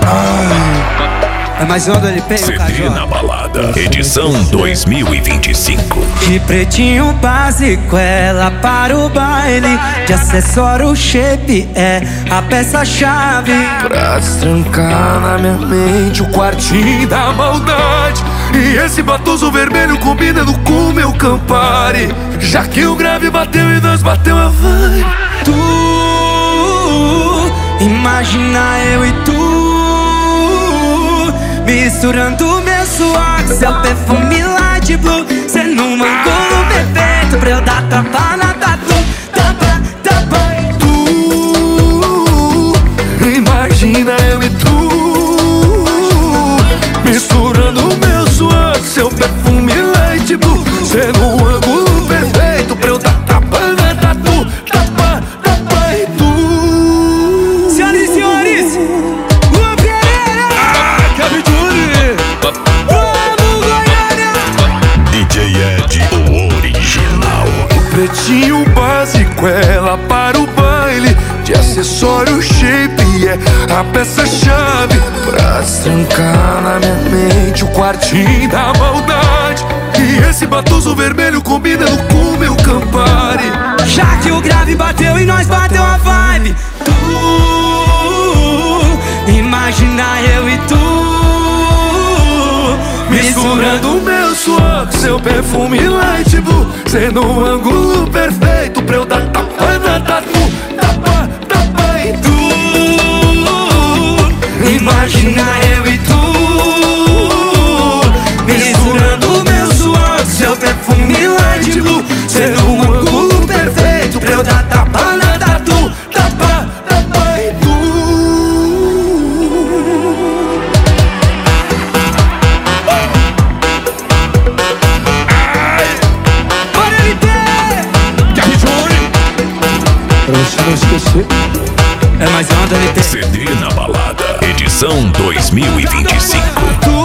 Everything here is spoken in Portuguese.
É mais um do LP, CD na balada, edição 2025. De pretinho básico, ela para o baile. De acessório shape, é a peça-chave pra destrancar na minha mente o quartinho da maldade. E esse batoso vermelho combinando com meu Campari. Já que o grave bateu e nós bateu a vibe. Tu, imagina eu e tu misturando meu suor com seu perfume light blue. Cê num ângulo perfeito pra eu dar tapa na tatu. Tapa, tapa. Tu, imagina eu e tu misturando meu suor com seu perfume light blue. Cê num ângulo perfeito pra eu dar tapa na tatu. Tapa, tapa e tu. Senhoras e senhores, Luan Pereira, vamos Goiânia. DJ Ed, o original. Pretinho básico, ela para o baile. De acessório shape, é a peça-chave pra destrancar na minha mente o quartinho da maldade. E esse batoso vermelho combinando com meu Campari. Já que o grave bateu e nós bateu a vibe. Tu, imagina eu e tu Misturando meu suor com seu perfume light blue. Sendo um ângulo perfeito pra eu dar tapa na tatu. Tapa, tapa e tu. Imagina eu e tu misturando meu suor com seu perfume light blue. Sendo um ângulo perfeito pra eu dar tapa na tatu. Tapa, tapa e tu. Bora LP! Pra você não esquecer. É mais uma do LP. CD na balada, edição 2025. Tu,